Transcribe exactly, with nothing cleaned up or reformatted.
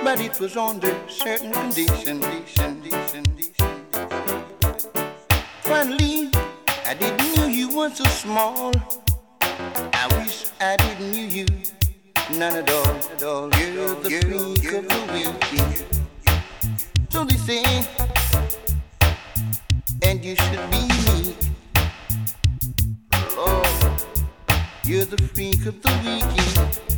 but it was under certain conditions. Finally, I didn't know you were so small. I wish I didn't knew you, none at all, at all. You're the freak of the weekend. So they say, and you should be me. Lord, you're the freak of the weekend.